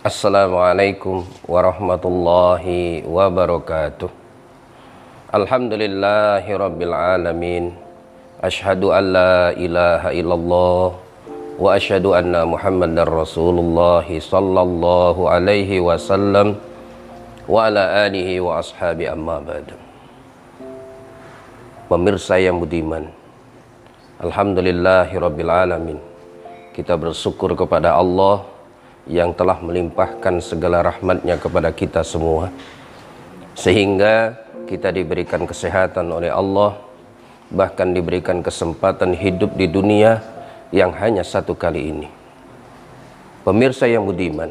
Assalamualaikum warahmatullahi wabarakatuh. Alhamdulillahi rabbil alamin. Ashhadu an la ilaha illallah wa ashhadu anna Muhammadar Rasulullah sallallahu alaihi wasallam wa ala alihi wa ashabi amma ba'du. Pemirsa yang budiman, alhamdulillahi rabbil alamin. Kita bersyukur kepada Allah yang telah melimpahkan segala rahmatnya kepada kita semua, sehingga kita diberikan kesehatan oleh Allah, bahkan diberikan kesempatan hidup di dunia yang hanya satu kali ini. Pemirsa yang budiman,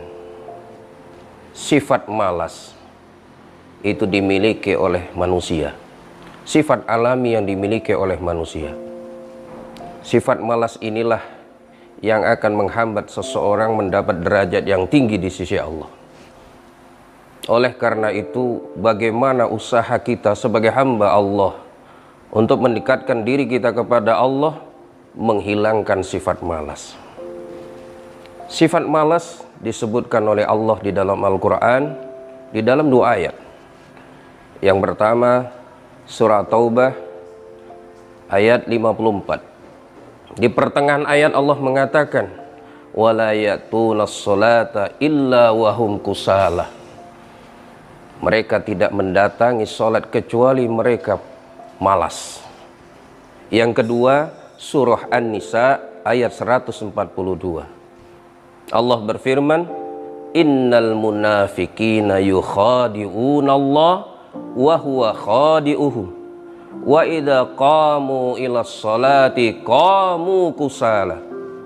sifat malas itu dimiliki oleh manusia, sifat alami yang dimiliki oleh manusia. Sifat malas inilah yang akan menghambat seseorang mendapat derajat yang tinggi di sisi Allah. Oleh karena itu, bagaimana usaha kita sebagai hamba Allah untuk mendekatkan diri kita kepada Allah, menghilangkan sifat malas. Sifat malas disebutkan oleh Allah di dalam Al-Quran, di dalam 2 ayat. Yang pertama, surah Taubah ayat 54. Di pertengahan ayat Allah mengatakan, wala ya'tunas sholata illa wahum kusala. Mereka tidak mendatangi sholat kecuali mereka malas. Yang kedua, surah An-Nisa ayat 142. Allah berfirman, innal munafiqina yukhadi'unallah wa huwa khadi'uhum wa idza qamu ila sholati qamu kusala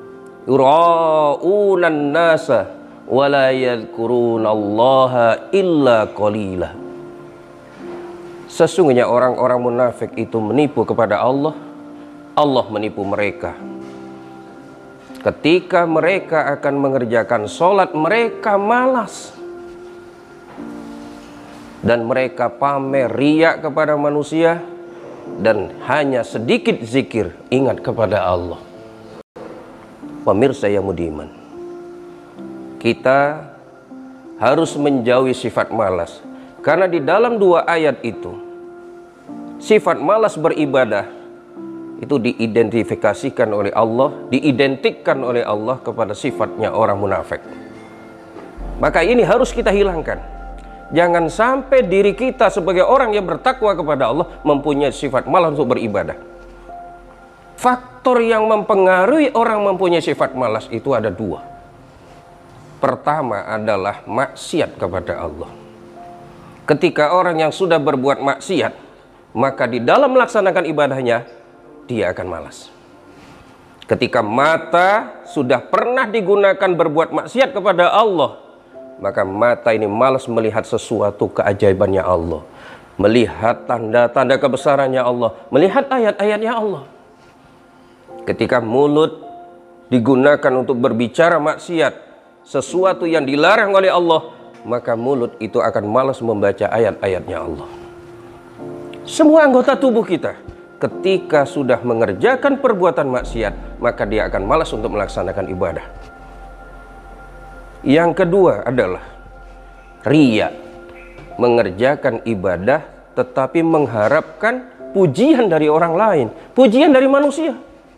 yura'unan nasa wa la yadhkurunallaha illa qalila. Sesungguhnya orang-orang munafik itu menipu kepada Allah, Allah menipu mereka. Ketika mereka akan mengerjakan sholat, mereka malas dan mereka pamer riya kepada manusia, dan hanya sedikit zikir ingat kepada Allah. Pemirsa yang budiman, kita harus menjauhi sifat malas, karena di dalam 2 ayat itu sifat malas beribadah itu diidentifikasikan oleh Allah, diidentikan oleh Allah kepada sifatnya orang munafik. Maka ini harus kita hilangkan. Jangan sampai diri kita sebagai orang yang bertakwa kepada Allah mempunyai sifat malas untuk beribadah. Faktor yang mempengaruhi orang mempunyai sifat malas itu ada 2. Pertama adalah maksiat kepada Allah. Ketika orang yang sudah berbuat maksiat, maka di dalam melaksanakan ibadahnya dia akan malas. Ketika mata sudah pernah digunakan berbuat maksiat kepada Allah, maka mata ini malas melihat sesuatu keajaibannya Allah, melihat tanda-tanda kebesarannya Allah, melihat ayat-ayatnya Allah. Ketika mulut digunakan untuk berbicara maksiat, sesuatu yang dilarang oleh Allah, maka mulut itu akan malas membaca ayat-ayatnya Allah. Semua anggota tubuh kita ketika sudah mengerjakan perbuatan maksiat, maka dia akan malas untuk melaksanakan ibadah. Yang kedua adalah riya, mengerjakan ibadah tetapi mengharapkan pujian dari orang lain, pujian dari manusia.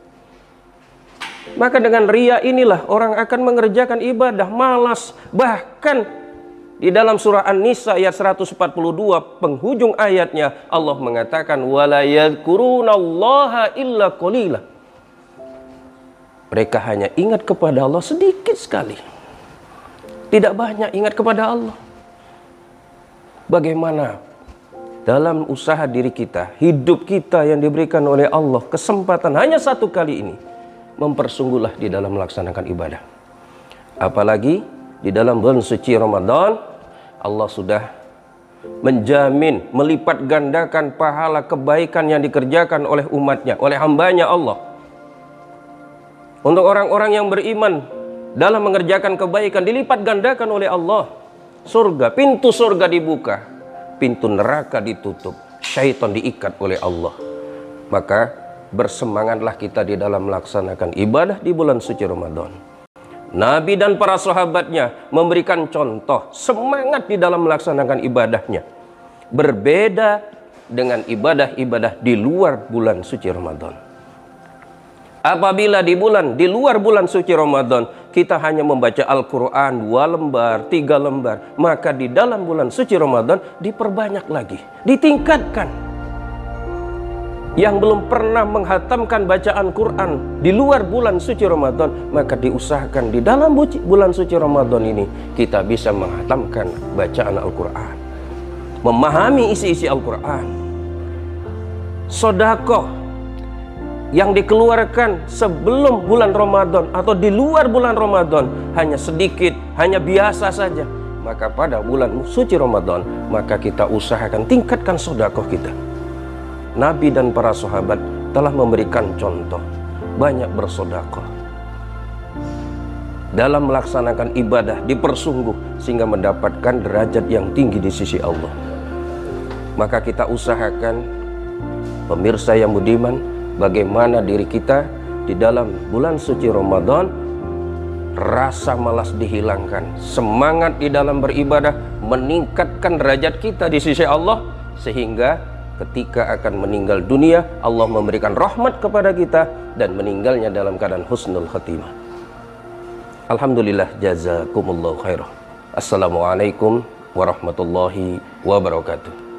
Maka dengan riya inilah orang akan mengerjakan ibadah malas. Bahkan di dalam surah An-Nisa ayat 142 penghujung ayatnya Allah mengatakan wala yadhkurunallaha illa qalila. Mereka hanya ingat kepada Allah sedikit sekali, tidak banyak ingat kepada Allah. Bagaimana dalam usaha diri kita, hidup kita yang diberikan oleh Allah, kesempatan hanya satu kali ini, mempersungguhlah di dalam melaksanakan ibadah. Apalagi di dalam bulan suci Ramadan, Allah sudah menjamin melipat gandakan pahala kebaikan yang dikerjakan oleh umatnya, oleh hambanya Allah. Untuk orang-orang yang beriman dalam mengerjakan kebaikan dilipat gandakan oleh Allah. Surga, pintu surga dibuka, pintu neraka ditutup, syaitan diikat oleh Allah. Maka bersemangatlah kita di dalam melaksanakan ibadah di bulan suci Ramadan. Nabi dan para sahabatnya memberikan contoh semangat di dalam melaksanakan ibadahnya. Berbeda dengan ibadah-ibadah di luar bulan suci Ramadan. Apabila di luar bulan suci Ramadan kita hanya membaca Al-Quran 2 lembar, 3 lembar, maka di dalam bulan suci Ramadan diperbanyak lagi, ditingkatkan. Yang belum pernah menghatamkan bacaan Quran di luar bulan suci Ramadan, maka diusahakan di dalam bulan suci Ramadan ini kita bisa menghatamkan bacaan Al-Quran, memahami isi-isi Al-Quran. Sedekah yang dikeluarkan sebelum bulan Ramadan atau di luar bulan Ramadan hanya sedikit, hanya biasa saja, maka pada bulan suci Ramadan maka kita usahakan tingkatkan sedekah kita. Nabi dan para sahabat telah memberikan contoh banyak bersedekah dalam melaksanakan ibadah, dipersungguh sehingga mendapatkan derajat yang tinggi di sisi Allah. Maka kita usahakan, pemirsa yang budiman, bagaimana diri kita di dalam bulan suci Ramadan rasa malas dihilangkan, semangat di dalam beribadah, meningkatkan derajat kita di sisi Allah, sehingga ketika akan meninggal dunia Allah memberikan rahmat kepada kita dan meninggalnya dalam keadaan husnul khatimah. Alhamdulillah, jazakumullahu khairah. Assalamualaikum warahmatullahi wabarakatuh.